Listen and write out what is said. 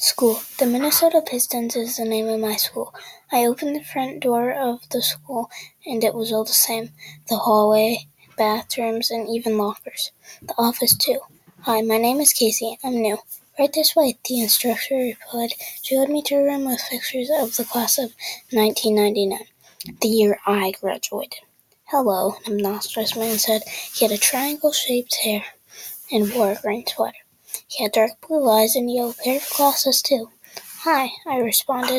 School. The Minnesota Pistons is the name of my school. I opened the front door of the school, and it was all the same. The hallway, bathrooms, and even lockers. The office, too. "Hi, my name is Casey. I'm new." "Right this way," the instructor replied. She led me to a room with pictures of the class of 1999, the year I graduated. "Hello," an obnoxious man said. He had a triangle-shaped hair and wore a green sweater. He had dark blue eyes and yellow pair of glasses, too. "Hi," I responded.